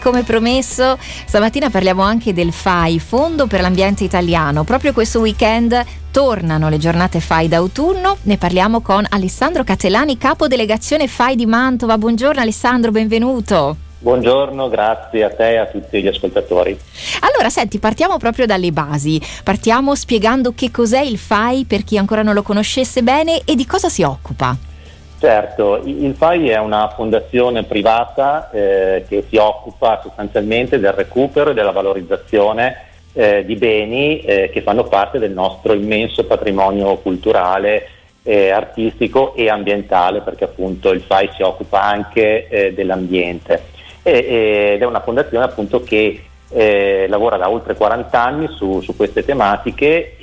Come promesso, stamattina parliamo anche del FAI, Fondo per l'Ambiente Italiano. Proprio questo weekend tornano le giornate FAI d'autunno. Ne parliamo con Alessandro Catellani, capo delegazione FAI di Mantova. Buongiorno Alessandro, benvenuto. Buongiorno, grazie a te e a tutti gli ascoltatori. Allora, senti, partiamo proprio dalle basi. Partiamo spiegando che cos'è il FAI per chi ancora non lo conoscesse bene e di cosa si occupa. Certo, il FAI è una fondazione privata che si occupa sostanzialmente del recupero e della valorizzazione di beni che fanno parte del nostro immenso patrimonio culturale, artistico e ambientale, perché appunto il FAI si occupa anche dell'ambiente ed è una fondazione appunto che lavora da oltre 40 anni su queste tematiche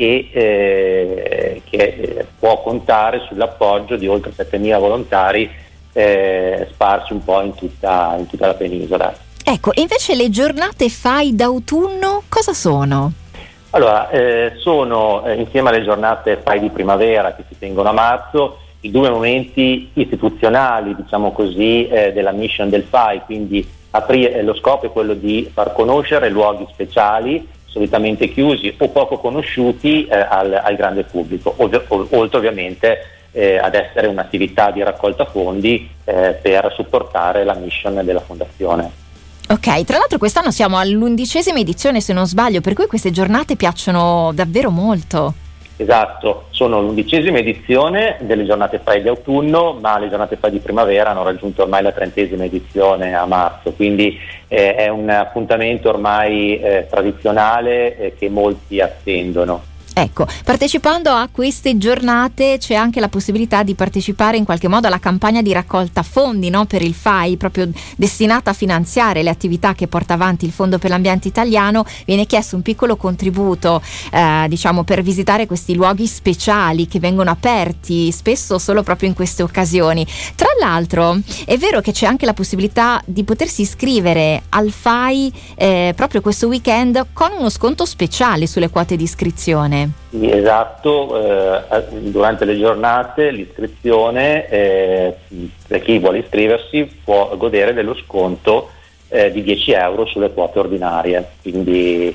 e che può contare sull'appoggio di oltre 7.000 volontari sparsi un po' in tutta la penisola. Ecco, e invece le giornate FAI d'autunno cosa sono? Allora, sono insieme alle giornate FAI di primavera che si tengono a marzo i due momenti istituzionali, diciamo così, della mission del FAI, quindi lo scopo è quello di far conoscere luoghi speciali, solitamente chiusi o poco conosciuti al grande pubblico, oltre ovviamente ad essere un'attività di raccolta fondi per supportare la mission della fondazione. Ok, tra l'altro quest'anno siamo all'11ª edizione se non sbaglio, per cui queste giornate piacciono davvero molto. Esatto, sono l'11ª edizione delle giornate FAI di autunno, ma le giornate FAI di primavera hanno raggiunto ormai la 30ª edizione a marzo, quindi è un appuntamento ormai tradizionale che molti attendono. Ecco, partecipando a queste giornate c'è anche la possibilità di partecipare in qualche modo alla campagna di raccolta fondi, no? Per il FAI, proprio destinata a finanziare le attività che porta avanti il Fondo per l'Ambiente Italiano. Viene chiesto un piccolo contributo, diciamo, per visitare questi luoghi speciali che vengono aperti spesso solo proprio in queste occasioni. Tra l'altro è vero che c'è anche la possibilità di potersi iscrivere al FAI proprio questo weekend con uno sconto speciale sulle quote di iscrizione. Sì, esatto, durante le giornate l'iscrizione per chi vuole iscriversi può godere dello sconto di 10 euro sulle quote ordinarie, quindi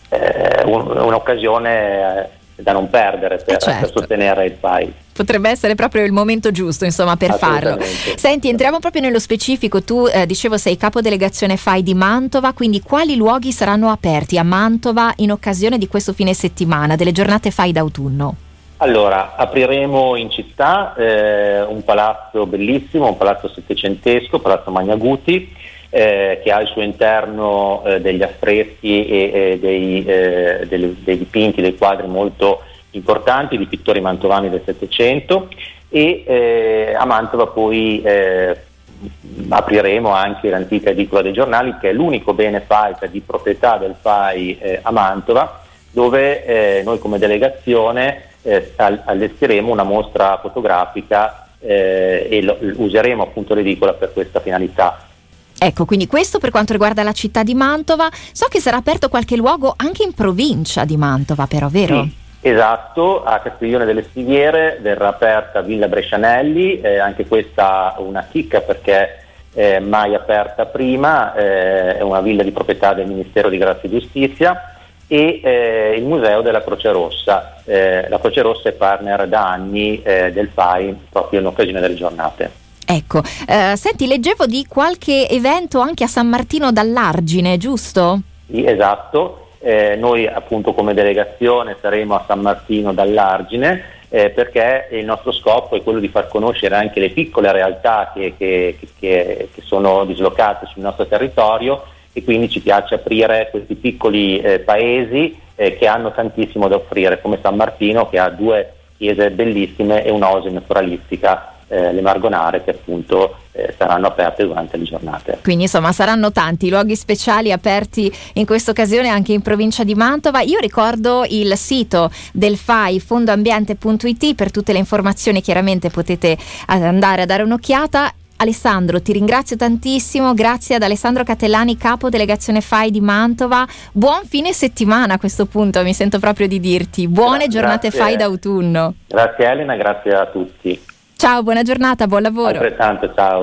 un'occasione da non perdere per sostenere il FAI. Potrebbe essere proprio il momento giusto, insomma, per farlo. Senti, entriamo proprio nello specifico. Tu, dicevo, sei capodelegazione FAI di Mantova, quindi quali luoghi saranno aperti a Mantova in occasione di questo fine settimana, delle giornate FAI d'autunno? Allora, apriremo in città un palazzo bellissimo, un palazzo settecentesco, Palazzo Magnaguti, che ha al suo interno degli affreschi e dei dipinti, dei quadri molto importanti di pittori mantovani del Settecento e a Mantova poi apriremo anche l'antica edicola dei giornali, che è l'unico bene FAI di proprietà del FAI a Mantova, dove noi come delegazione allestiremo una mostra fotografica e useremo appunto l'edicola per questa finalità. Ecco, quindi questo per quanto riguarda la città di Mantova. So che sarà aperto qualche luogo anche in provincia di Mantova, però, vero? Sì, esatto, a Castiglione delle Stiviere verrà aperta Villa Brescianelli, anche questa una chicca perché mai aperta prima, è una villa di proprietà del Ministero di Grazia e Giustizia, e il Museo della Croce Rossa. La Croce Rossa è partner da anni del FAI proprio in occasione delle giornate. Ecco, senti, leggevo di qualche evento anche a San Martino dall'Argine, giusto? Sì, esatto, noi appunto come delegazione saremo a San Martino dall'Argine perché il nostro scopo è quello di far conoscere anche le piccole realtà che sono dislocate sul nostro territorio, e quindi ci piace aprire questi piccoli paesi che hanno tantissimo da offrire, come San Martino, che ha 2 chiese bellissime e un'oasi naturalistica, le Margonare, che appunto saranno aperte durante le giornate. Quindi insomma saranno tanti luoghi speciali aperti in questa occasione anche in provincia di Mantova. Io ricordo il sito del FAI, fondoambiente.it, per tutte le informazioni chiaramente potete andare a dare un'occhiata. Alessandro, ti ringrazio tantissimo, grazie ad Alessandro Catellani, capo delegazione FAI di Mantova. Buon fine settimana a questo punto, mi sento proprio di dirti. Buone giornate FAI d'autunno. Grazie Elena, grazie a tutti. Ciao, buona giornata, buon lavoro. Altrettanto, ciao.